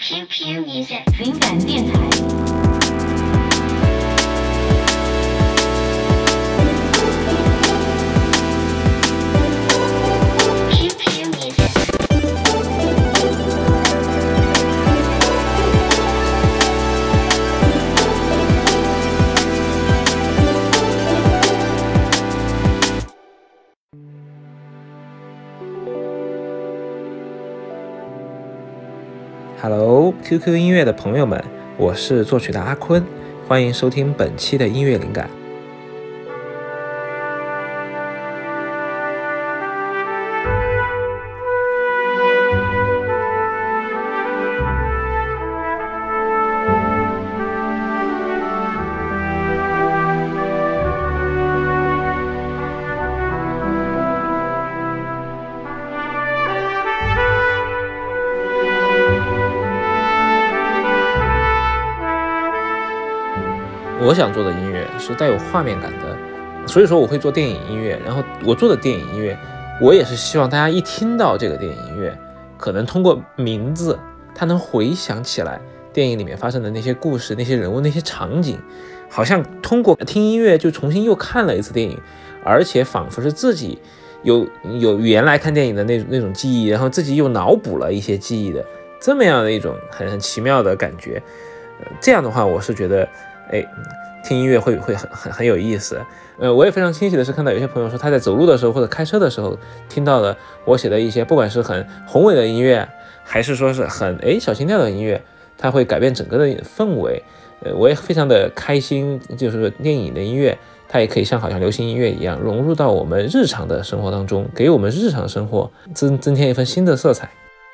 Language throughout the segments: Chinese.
QQ Music 灵感电台。 Hello QQ 音乐的朋友们，我是作曲的阿坤，欢迎收听本期的音乐灵感。我想做的音乐是带有画面感的，所以说我会做电影音乐。然后我做的电影音乐，我也是希望大家一听到这个电影音乐，可能通过名字，他能回想起来电影里面发生的那些故事、那些人物、那些场景，好像通过听音乐就重新又看了一次电影，而且仿佛是自己有原来看电影的那种记忆，然后自己又脑补了一些记忆的这么样的一种很奇妙的感觉。这样的话，我是觉得听音乐会很有意思。我也非常欣喜的是看到有些朋友说他在走路的时候或者开车的时候听到了我写的一些不管是很宏伟的音乐，还是说是很小情调的音乐，它会改变整个的氛围。我也非常的开心，就是说电影的音乐它也可以好像流行音乐一样融入到我们日常的生活当中，给我们日常生活增添一份新的色彩。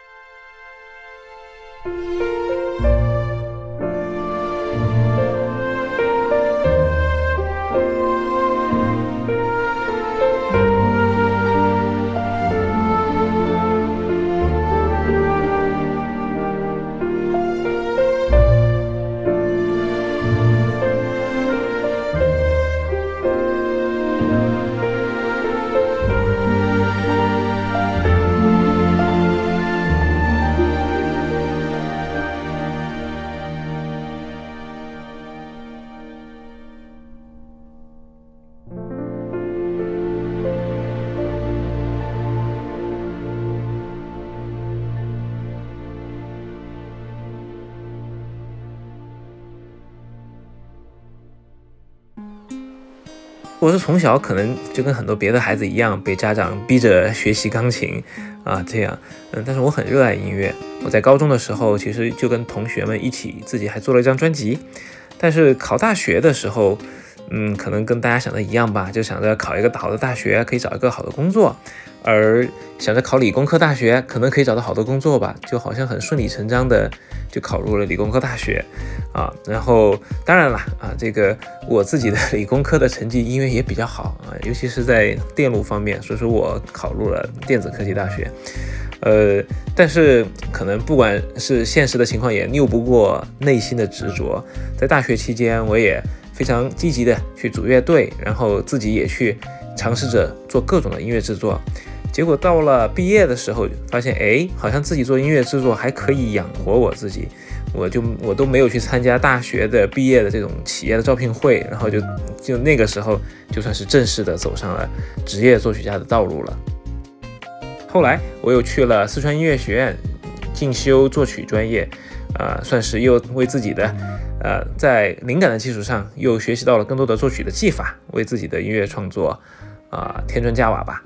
我是从小可能就跟很多别的孩子一样，被家长逼着学习钢琴这样，但是我很热爱音乐。我在高中的时候，其实就跟同学们一起，自己还做了一张专辑。但是考大学的时候，可能跟大家想的一样吧，就想着考一个好的大学，可以找一个好的工作。而想着考理工科大学，可能可以找到好的工作吧，就好像很顺理成章的就考入了理工科大学然后当然了这个我自己的理工科的成绩因为也比较好尤其是在电路方面，所以说我考入了电子科技大学。但是可能不管是现实的情况也拗不过内心的执着。在大学期间，我也非常积极的去组乐队，然后自己也去尝试着做各种的音乐制作。结果到了毕业的时候，发现好像自己做音乐制作还可以养活我自己。我都没有去参加大学的毕业的这种企业的招聘会，然后就那个时候就算是正式的走上了职业作曲家的道路了。后来我又去了四川音乐学院进修作曲专业，算是又为自己的在灵感的基础上又学习到了更多的作曲的技法，为自己的音乐创作添砖加瓦吧。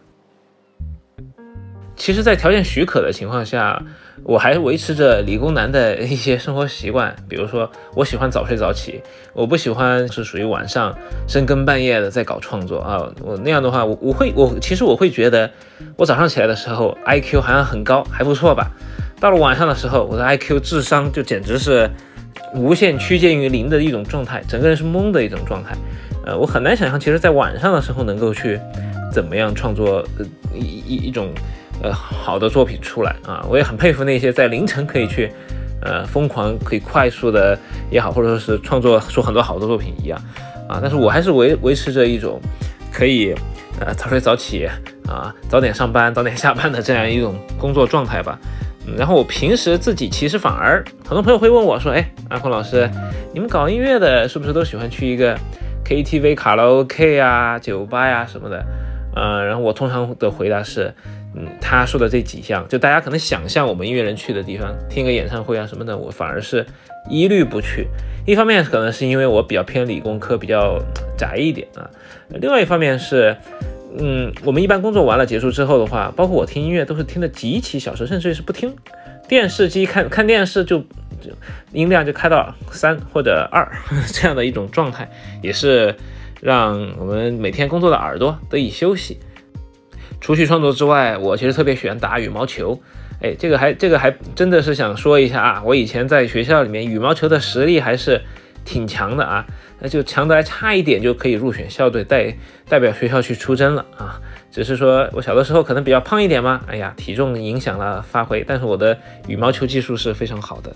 其实在条件许可的情况下，我还维持着理工男的一些生活习惯。比如说我喜欢早睡早起，我不喜欢是属于晚上深更半夜的在搞创作我那样的话其实我会觉得我早上起来的时候 IQ 好像很高，还不错吧。到了晚上的时候，我的 IQ 智商就简直是无限趋近于零的一种状态，整个人是懵的一种状态。我很难想象其实在晚上的时候能够去怎么样创作一种好的作品出来我也很佩服那些在凌晨可以去疯狂可以快速的也好，或者说是创作出很多好的作品一样但是我还是维持着一种可以早睡早起早点上班早点下班的这样一种工作状态吧。 然后我平时自己其实反而很多朋友会问我说，哎，阿坤老师，你们搞音乐的是不是都喜欢去一个 KTV 卡拉 OK 啊、酒吧呀什么的？然后我通常的回答是，他说的这几项，就大家可能想象我们音乐人去的地方，听个演唱会啊什么的，我反而是一律不去。一方面可能是因为我比较偏理工科，比较宅一点啊，另外一方面是，我们一般工作完了结束之后的话，包括我听音乐都是听得极其小声，甚至于是不听。电视机看电视就音量就开到3或者2这样的一种状态，也是让我们每天工作的耳朵得以休息。除去创作之外，我其实特别喜欢打羽毛球。这个还真的是想说一下啊，我以前在学校里面羽毛球的实力还是挺强的啊，那就强的还差一点就可以入选校队，代表学校去出征了啊。只是说我小的时候可能比较胖一点嘛，体重影响了发挥，但是我的羽毛球技术是非常好的。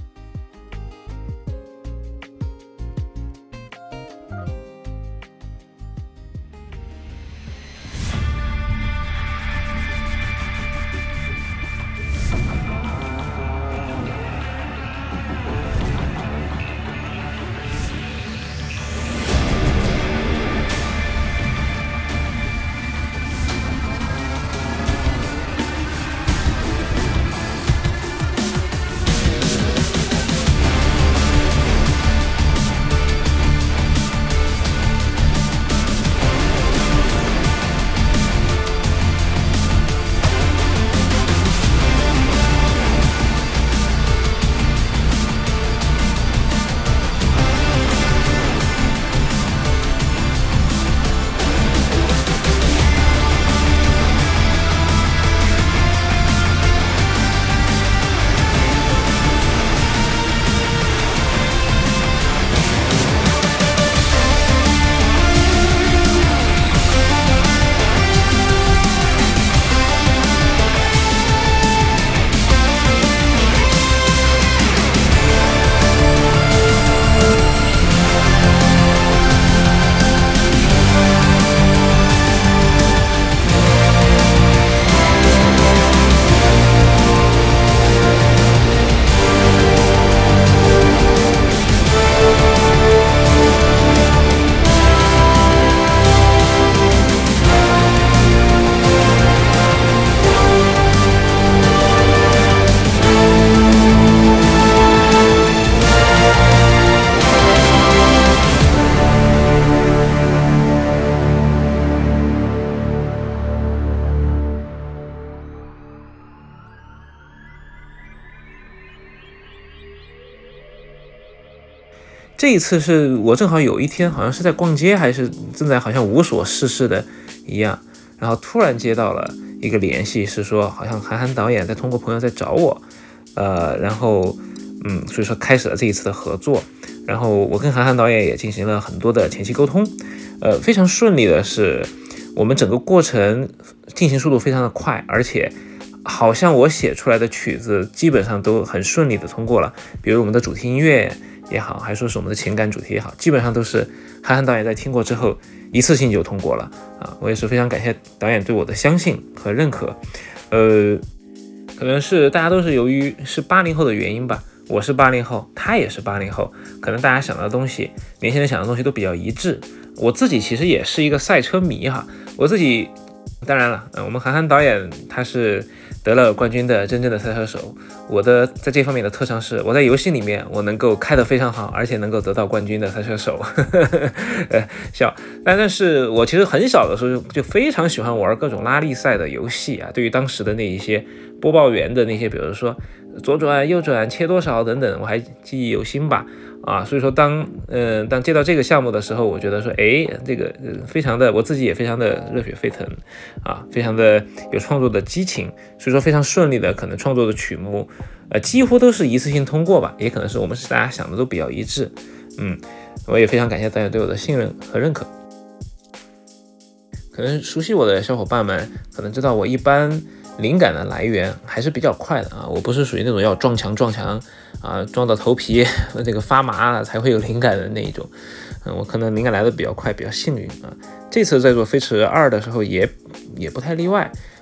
这一次是我正好有一天好像是在逛街，还是正在好像无所事事的一样，然后突然接到了一个联系，是说好像韩寒导演在通过朋友在找我，然后所以说开始了这一次的合作。然后我跟韩寒导演也进行了很多的前期沟通，非常顺利的是，我们整个过程进行速度非常的快，而且好像我写出来的曲子基本上都很顺利的通过了，比如我们的主题音乐也好，还说是我们的情感主题也好，基本上都是韩寒导演在听过之后一次性就通过了啊！我也是非常感谢导演对我的相信和认可。可能是大家都是由于是80后的原因吧，我是80后，他也是80后，可能大家想的东西，年轻人想的东西都比较一致。我自己其实也是一个赛车迷哈，我自己当然了，我们韩寒导演他是得了冠军的真正的赛车手，我的在这方面的特长是我在游戏里面我能够开得非常好，而且能够得到冠军的赛车手笑。但是我其实很小的时候就非常喜欢玩各种拉力赛的游戏啊，对于当时的那一些播报员的那些比如说左转右转切多少等等，我还记忆犹新吧啊。所以说当接到这个项目的时候，我觉得说这个非常的，我自己也非常的热血沸腾啊，非常的有创作的激情，所以说非常顺利的可能创作的曲目几乎都是一次性通过吧，也可能是我们是大家想的都比较一致。我也非常感谢大家对我的信任和认可。可能熟悉我的小伙伴们可能知道，我一般灵感的来源还是比较快的啊，我不是属于那种要撞墙啊，撞到头皮这个发麻了才会有灵感的那一种。我可能灵感来的比较快，比较幸运啊。这次在做飞驰2的时候也不太例外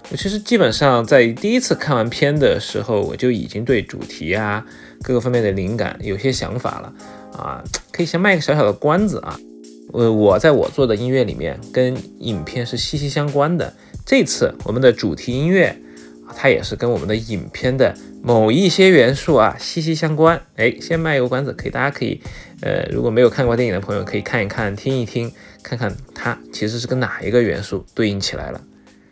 我其实基本上在第一次看完片的时候，我就已经对主题啊各个方面的灵感有些想法了啊，可以先卖一个小小的关子啊。我在我做的音乐里面跟影片是息息相关的。这次我们的主题音乐，它也是跟我们的影片的某一些元素啊息息相关。先卖一个关子，大家可以如果没有看过电影的朋友可以看一看、听一听，看看它其实是跟哪一个元素对应起来了。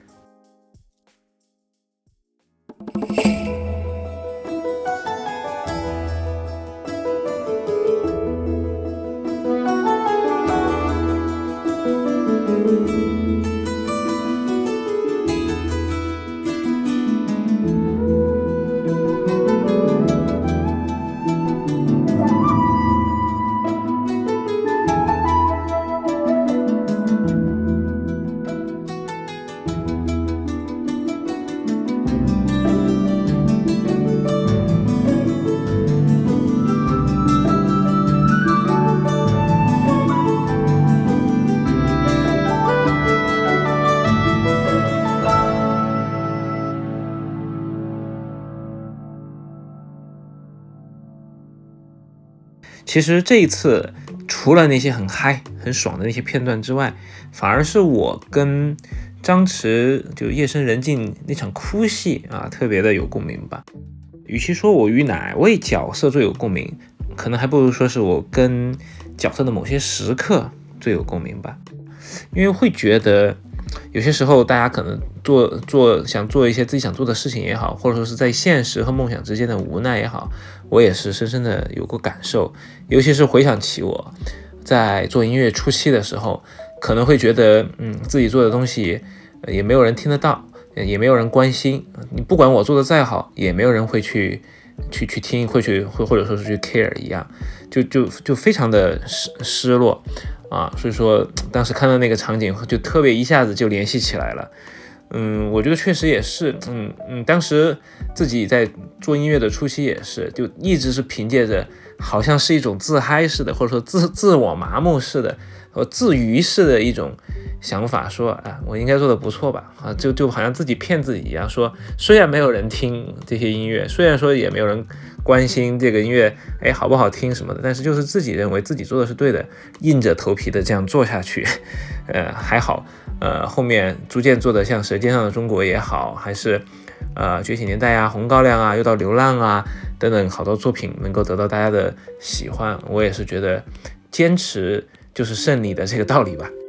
其实这一次除了那些很嗨很爽的那些片段之外，反而是我跟张弛就夜深人静那场哭戏啊特别的有共鸣吧。与其说我与哪位角色最有共鸣，可能还不如说是我跟角色的某些时刻最有共鸣吧。因为会觉得有些时候大家可能想做一些自己想做的事情也好，或者说是在现实和梦想之间的无奈也好，我也是深深的有过感受。尤其是回想起我在做音乐初期的时候，可能会觉得自己做的东西也没有人听得到，也没有人关心，你不管我做的再好，也没有人会去听，会或者说是去 care 一样，就非常的失落啊。所以说当时看到那个场景就特别一下子就联系起来了。我觉得确实也是，当时自己在做音乐的初期也是，就一直是凭借着好像是一种自嗨式的，或者说自我麻木式的和自娱式的一种想法，说我应该做的不错吧，就好像自己骗自己一样，说虽然没有人听这些音乐，虽然说也没有人关心这个音乐好不好听什么的，但是就是自己认为自己做的是对的，硬着头皮的这样做下去。还好后面逐渐做的像《舌尖上的中国》也好，还是觉醒年代啊、红高粱啊、又到流浪啊等等好多作品能够得到大家的喜欢，我也是觉得坚持就是胜利的这个道理吧。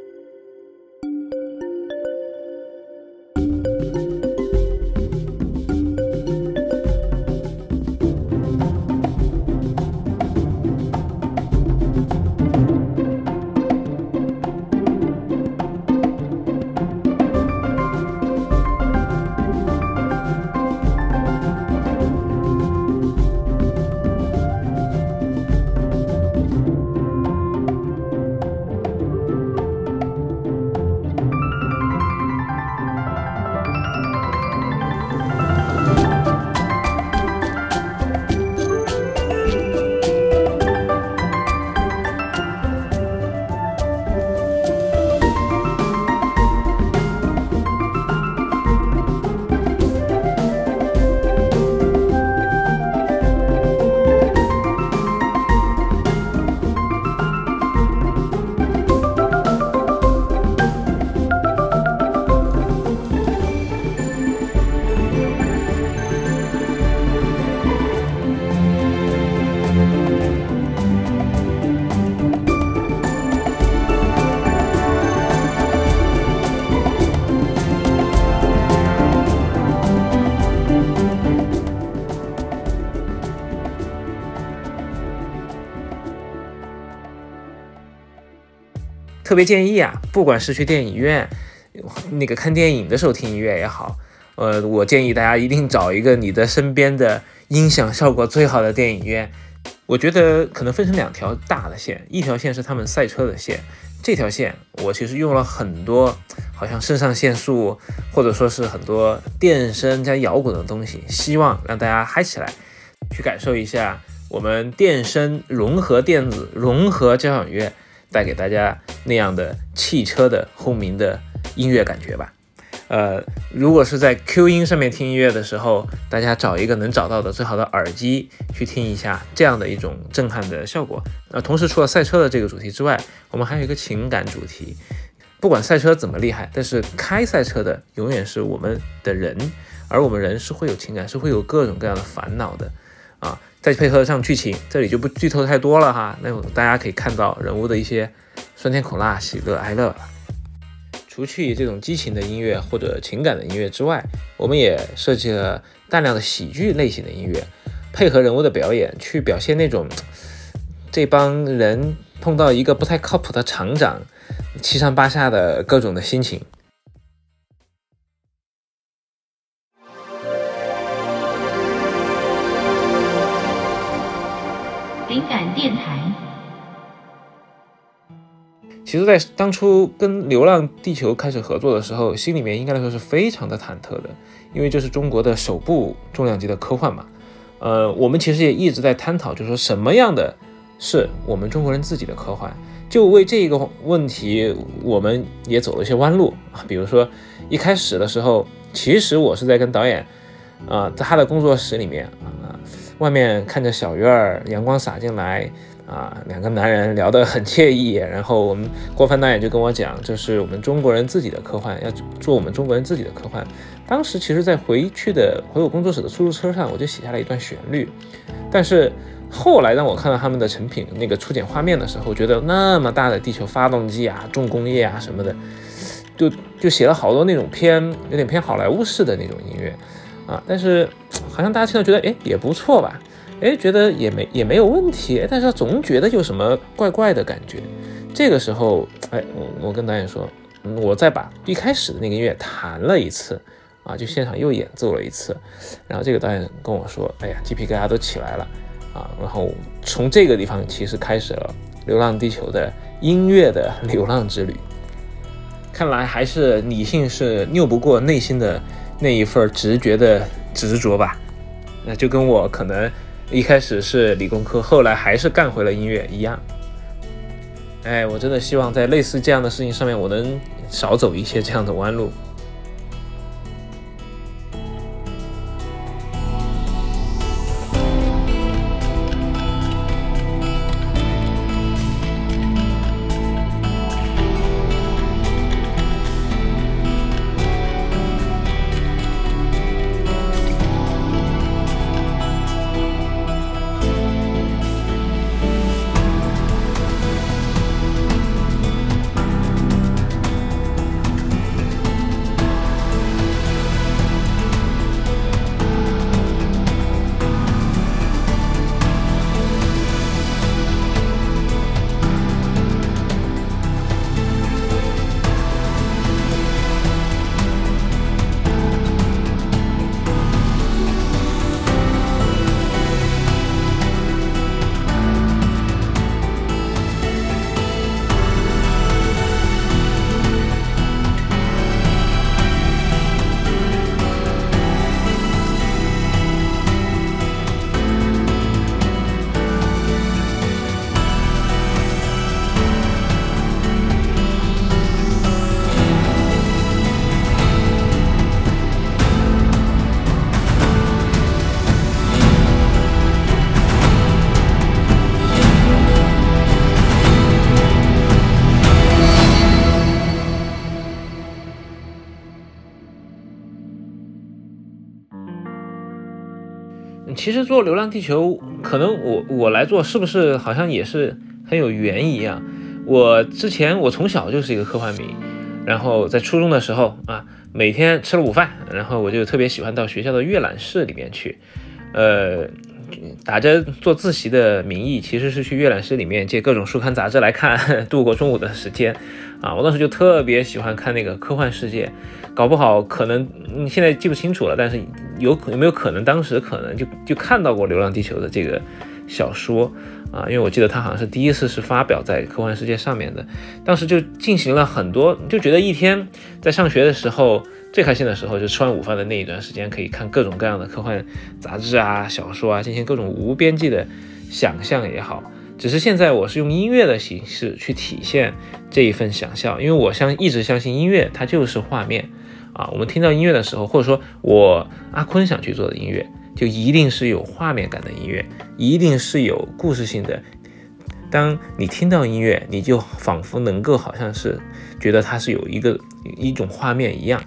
特别建议啊，不管是去电影院那个看电影的时候听音乐也好，我建议大家一定找一个你的身边的音响效果最好的电影院。我觉得可能分成两条大的线，一条线是他们赛车的线，这条线我其实用了很多好像肾上腺素或者说是很多电声加摇滚的东西，希望让大家嗨起来，去感受一下我们电声融合电子融合交响乐带给大家那样的汽车的轰鸣的音乐感觉吧。 如果是在 Q 音上面听音乐的时候，大家找一个能找到的最好的耳机去听一下，这样的一种震撼的效果。同时除了赛车的这个主题之外，我们还有一个情感主题。不管赛车怎么厉害，但是开赛车的永远是我们的人，而我们人是会有情感，是会有各种各样的烦恼的啊。再配合上剧情，这里就不剧透太多了哈，那大家可以看到人物的一些酸甜苦辣、喜乐哀乐。除去这种激情的音乐或者情感的音乐之外，我们也设计了大量的喜剧类型的音乐，配合人物的表演去表现那种这帮人碰到一个不太靠谱的厂长，七上八下的各种的心情。 灵感电台。 其实在当初跟流浪地球开始合作的时候，心里面应该来说是非常的忐忑的，因为这是中国的首部重量级的科幻嘛。我们其实也一直在探讨，就是说什么样的是我们中国人自己的科幻。就为这个问题，我们也走了一些弯路啊。比如说一开始的时候，其实我是在跟导演在他的工作室里面外面看着小院儿，阳光洒进来两个男人聊得很惬意。然后我们郭帆导演就跟我讲，这是我们中国人自己的科幻，要做我们中国人自己的科幻。当时其实在回我工作室的出租车上，我就写下了一段旋律。但是后来当我看到他们的成品那个初剪画面的时候，觉得那么大的地球发动机重工业什么的，就写了好多那种有点偏好莱坞式的那种音乐但是好像大家听到觉得也不错吧，觉得也没有问题，但是总觉得有什么怪怪的感觉。这个时候我跟导演说，我再把一开始的那个音乐弹了一次就现场又演奏了一次。然后这个导演跟我说，鸡皮疙瘩都起来了然后从这个地方其实开始了流浪地球的音乐的流浪之旅。看来还是理性是拗不过内心的那一份直觉的执着吧。那就跟我可能一开始是理工科，后来还是干回了音乐一样。我真的希望在类似这样的事情上面，我能少走一些这样的弯路。其实做流浪地球可能我来做是不是好像也是很有缘一样。我从小就是一个科幻迷，然后在初中的时候每天吃了午饭，然后我就特别喜欢到学校的阅览室里面去打着做自习的名义，其实是去阅览室里面借各种书刊杂志来看，度过中午的时间我当时就特别喜欢看那个科幻世界，搞不好可能现在记不清楚了，但是有没有可能当时可能就看到过《流浪地球》的这个小说因为我记得它好像是第一次是发表在科幻世界上面的。当时就进行了很多，就觉得一天在上学的时候最开心的时候就吃完午饭的那一段时间，可以看各种各样的科幻杂志小说进行各种无边际的想象也好。只是现在我是用音乐的形式去体现这一份想象，因为我一直相信音乐它就是画面我们听到音乐的时候，或者说我阿坤想去做的音乐，就一定是有画面感的音乐，一定是有故事性的。当你听到音乐，你就仿佛能够好像是觉得它是有一种画面一样。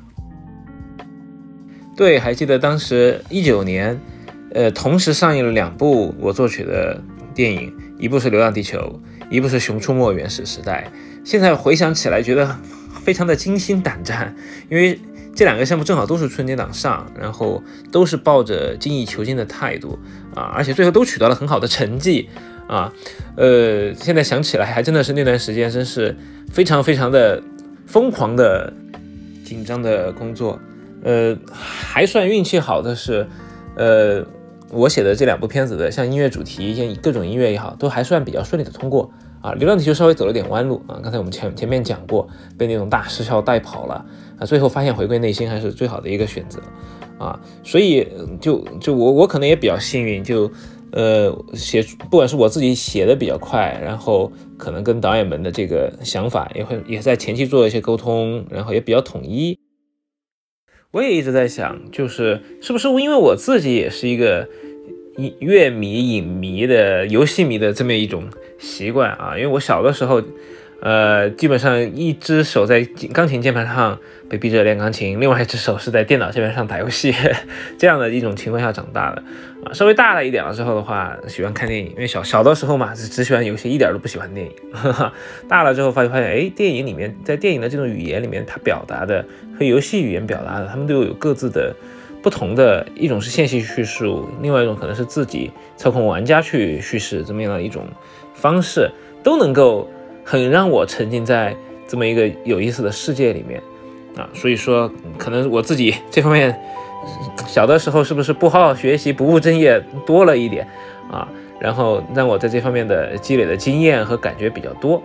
对，还记得当时19年，同时上映了2部我作曲的电影，一部是《流浪地球》，一部是《熊出没：原始时代》。现在回想起来，觉得非常的惊心胆战，因为这2个项目正好都是春节档上，然后都是抱着精益求精的态度而且最后都取得了很好的成绩现在想起来，还真的是那段时间真是非常非常的疯狂的紧张的工作。还算运气好的是，我写的这2部片子的，像音乐主题、像各种音乐也好，都还算比较顺利的通过流浪地球稍微走了点弯路刚才我们前面讲过，被那种大失效带跑了最后发现回归内心还是最好的一个选择所以就我可能也比较幸运，就不管是我自己写的比较快，然后可能跟导演们的这个想法也在前期做一些沟通，然后也比较统一。我也一直在想，是不是因为我自己也是一个乐迷、影迷的游戏迷的这么一种习惯因为我小的时候基本上一只手在钢琴键盘上被逼着练钢琴，另外一只手是在电脑键盘上打游戏这样的一种情况下长大的稍微大了一点了之后的话，喜欢看电影，因为小的时候嘛，只喜欢游戏，一点都不喜欢电影大了之后发现电影里面，在电影的这种语言里面，它表达的和游戏语言表达的，他们都有各自的不同的，一种是线性叙述，另外一种可能是自己操控玩家去叙事，这么样的一种方式，都能够很让我沉浸在这么一个有意思的世界里面所以说可能我自己这方面小的时候是不是不好好学习，不务正业多了一点然后让我在这方面的积累的经验和感觉比较多。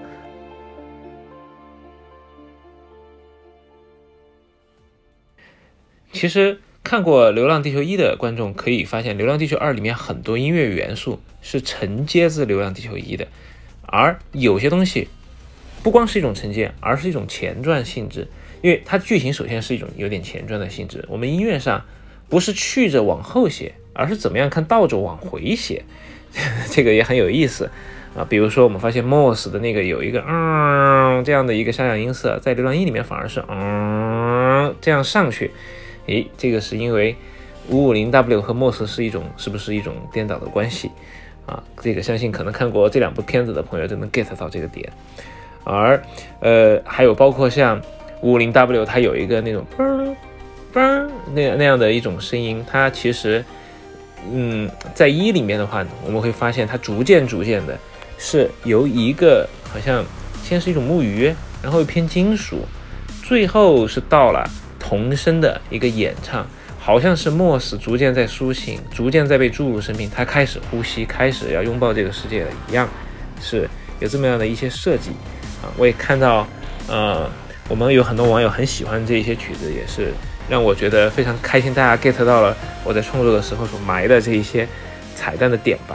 其实看过《流浪地球1》的观众可以发现，《流浪地球2》里面很多音乐元素是承接自《流浪地球1》的，而有些东西不光是一种承接，而是一种前传性质，因为它剧情首先是一种有点前传的性质，我们音乐上不是去着往后写，而是怎么样看倒着往回写这个也很有意思比如说我们发现 Moss 的那个有一个这样的一个下降音色，在《流浪1》里面反而是这样上去这个是因为 550W 和 Moss 是不是一种颠倒的关系这个相信可能看过这2部片子的朋友就能 get 到这个点。而还有包括像 550W 它有一个那种那样的一种声音，它其实在1里面的话，我们会发现它逐渐的是由一个好像先是一种木鱼，然后偏金属，最后是到了童声的一个演唱，好像是莫斯逐渐在苏醒，逐渐在被注入生命，他开始呼吸，开始要拥抱这个世界了一样，是有这么样的一些设计我也看到我们有很多网友很喜欢这一些曲子，也是让我觉得非常开心，大家 get 到了我在创作的时候所埋的这一些彩蛋的点吧。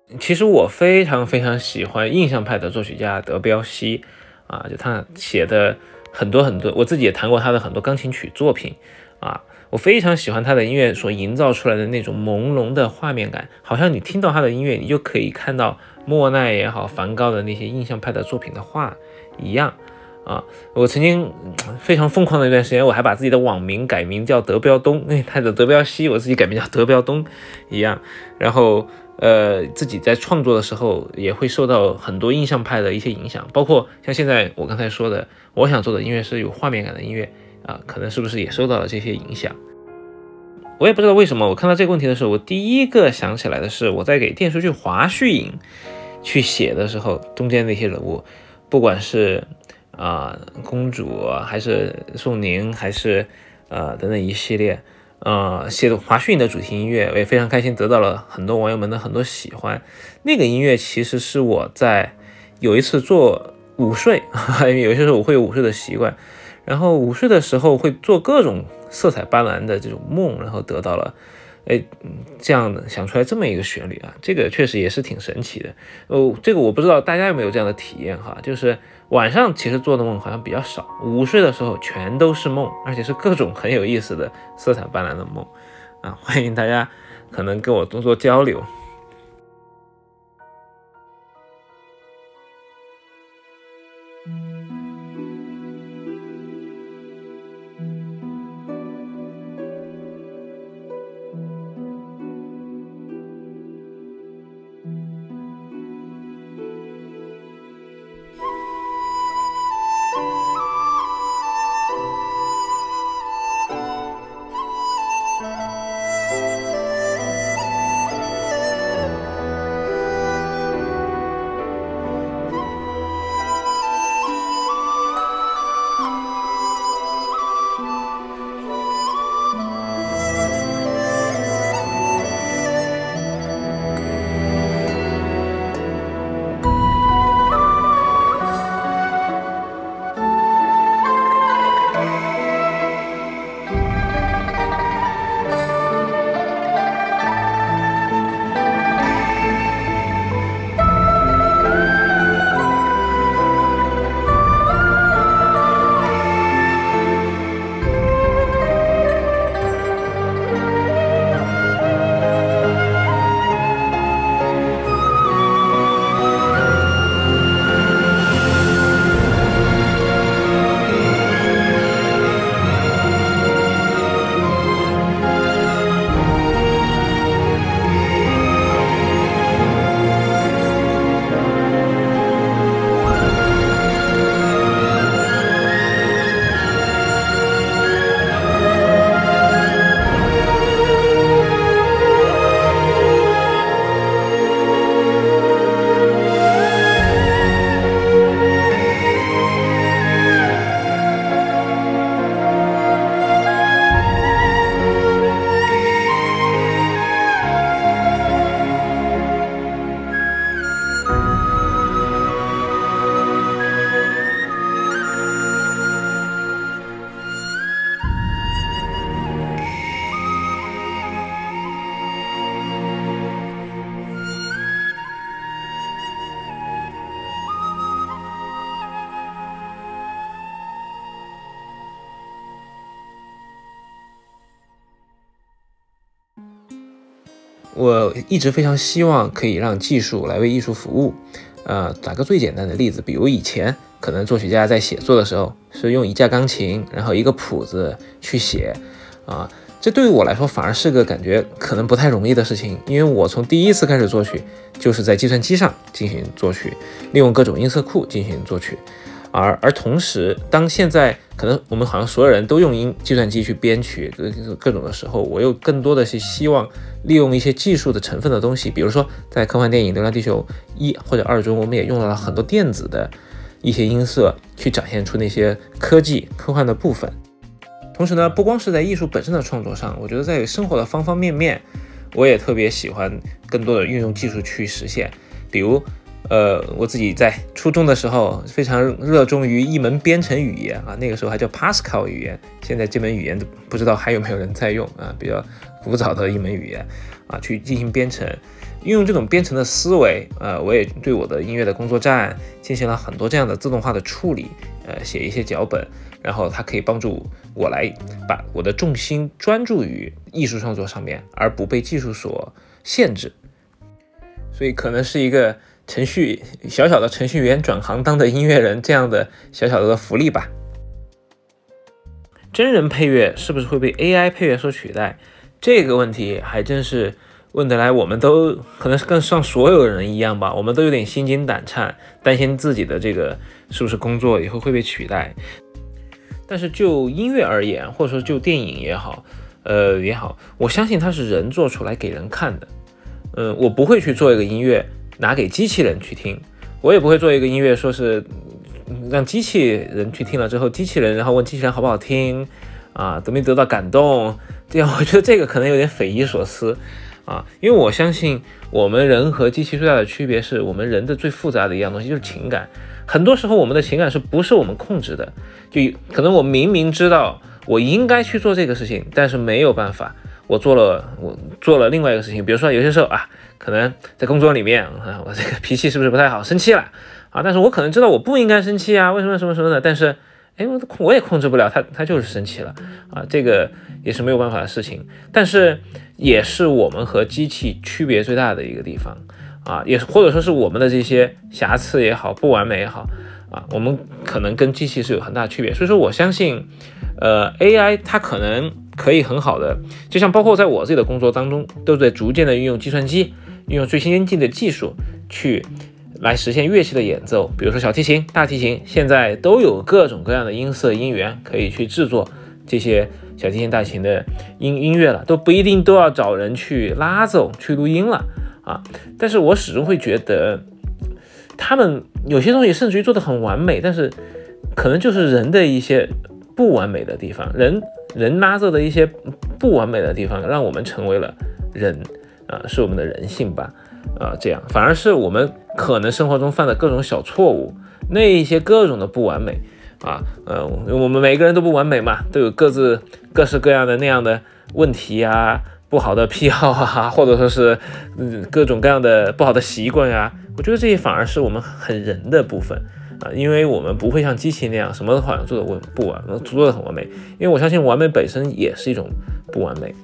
其实我非常非常喜欢印象派的作曲家德彪西啊，就他写的很多，我自己也弹过他的很多钢琴曲作品啊，我非常喜欢他的音乐所营造出来的那种朦胧的画面感，好像你听到他的音乐，你就可以看到莫奈也好，梵高的那些印象派的作品的画一样啊。我曾经非常疯狂的一段时间，我还把自己的网名改名叫德彪东，他的德彪西，我自己改名叫德彪东一样，然后自己在创作的时候也会受到很多印象派的一些影响，包括像现在我刚才说的，我想做的音乐是有画面感的音乐啊，可能是不是也受到了这些影响？我也不知道为什么，我看到这个问题的时候，我第一个想起来的是我在给电视剧《华胥引》去写的时候，中间那些人物，不管是公主还是宋宁还是等等一系列写的华胥引的主题音乐，我也非常开心，得到了很多网友们的很多喜欢。那个音乐其实是我在有一次做午睡，因为有些时候我会有午睡的习惯，然后午睡的时候会做各种色彩斑斓的这种梦，然后得到了这样的想出来这么一个旋律啊，这个确实也是挺神奇的。这个我不知道大家有没有这样的体验哈，就是晚上其实做的梦好像比较少，午睡的时候全都是梦，而且是各种很有意思的色彩斑斓的梦啊，欢迎大家可能跟我多做交流。我一直非常希望可以让技术来为艺术服务。打个最简单的例子，比如以前可能作曲家在写作的时候是用一架钢琴，然后一个谱子去写这对于我来说反而是个感觉可能不太容易的事情，因为我从第一次开始作曲就是在计算机上进行作曲，利用各种音色库进行作曲。而同时，当现在可能我们好像所有人都用计算机去编曲各种的时候，我又更多的是希望利用一些技术的成分的东西，比如说在科幻电影《流浪地球1》或者2中，我们也用到了很多电子的一些音色去展现出那些科技科幻的部分。同时呢，不光是在艺术本身的创作上，我觉得在生活的方方面面，我也特别喜欢更多的运用技术去实现。比如我自己在初中的时候非常热衷于一门编程语言啊，那个时候还叫 Pascal 语言，现在这门语言不知道还有没有人在用啊，比较古早的一门语言啊，去进行编程。运用这种编程的思维，我也对我的音乐的工作站进行了很多这样的自动化的处理，写一些脚本，然后它可以帮助我来把我的重心专注于艺术创作上面，而不被技术所限制。所以可能是一个小小的程序员转行当的音乐人这样的小小的福利吧。真人配乐是不是会被 AI 配乐所取代？这个问题还真是问得来，我们都可能跟像所有人一样吧，我们都有点心惊胆颤，担心自己的这个是不是工作以后会被取代。但是就音乐而言，或者说就电影也好，我相信它是人做出来给人看的。我不会去做一个音乐拿给机器人去听，我也不会做一个音乐说是让机器人去听了之后，机器人然后问机器人好不好听啊，得没得到感动，这样我觉得这个可能有点匪夷所思啊，因为我相信我们人和机器最大的区别是我们人的最复杂的一样东西就是情感。很多时候我们的情感是不是我们控制的，就可能我明明知道我应该去做这个事情，但是没有办法，我做了另外一个事情。比如说有些时候啊，可能在工作里面我这个脾气是不是不太好，生气了啊，但是我可能知道我不应该生气啊，为什么什么什么的，但是我也控制不了他就是生气了啊，这个也是没有办法的事情，但是也是我们和机器区别最大的一个地方啊，也或者说是我们的这些瑕疵也好，不完美也好啊，我们可能跟机器是有很大区别。所以说我相信AI 它可能可以很好的，就像包括在我自己的工作当中，都在逐渐的运用计算机，运用最先进的技术去来实现乐器的演奏，比如说小提琴、大提琴，现在都有各种各样的音色、音源可以去制作这些小提琴、大提琴的音乐了，都不一定都要找人去拉奏、去录音了啊。但是我始终会觉得，他们有些东西甚至于做得很完美，但是可能就是人的一些不完美的地方，人拉奏的一些不完美的地方，让我们成为了人啊，是我们的人性吧。这样反而是我们可能生活中犯的各种小错误，那一些各种的不完美啊，我们每个人都不完美嘛，都有各式各样的那样的问题啊，不好的癖好啊，或者说是各种各样的不好的习惯啊，我觉得这些反而是我们很人的部分啊，因为我们不会像机器那样什么都好像做得很完美，因为我相信完美本身也是一种不完美。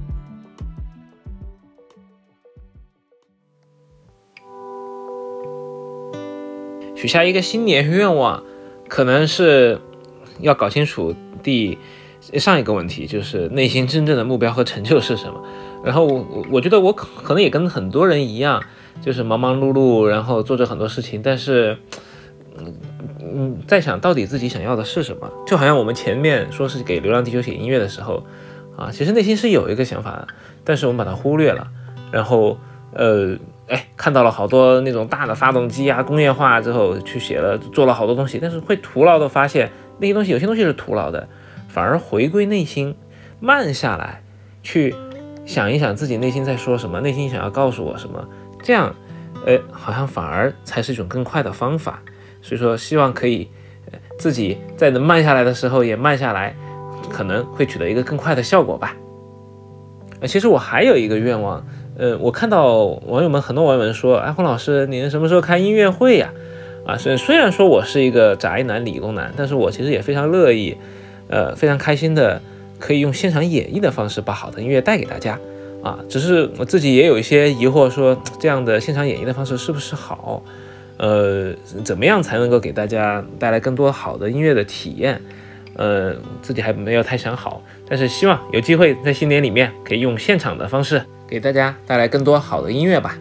许下一个新年愿望，可能是要搞清楚上一个问题，就是内心真正的目标和成就是什么。然后我觉得我可能也跟很多人一样，就是忙忙碌碌，然后做着很多事情，但是在想到底自己想要的是什么。就好像我们前面说是给流浪地球写音乐的时候啊，其实内心是有一个想法的，但是我们把它忽略了，然后看到了好多那种大的发动机啊，工业化之后去写了，做了好多东西，但是会徒劳的发现那些东西，有些东西是徒劳的，反而回归内心，慢下来，去想一想自己内心在说什么，内心想要告诉我什么，这样，好像反而才是一种更快的方法。所以说，希望可以自己在能慢下来的时候也慢下来，可能会取得一个更快的效果吧。其实我还有一个愿望。我看到很多网友们说，洪老师，你什么时候开音乐会呀？虽然说我是一个宅男、理工男，但是我其实也非常乐意，非常开心的可以用现场演绎的方式把好的音乐带给大家啊。只是我自己也有一些疑惑，说这样的现场演绎的方式是不是好？怎么样才能够给大家带来更多好的音乐的体验？自己还没有太想好，但是希望有机会在新年里面可以用现场的方式给大家带来更多好的音乐吧。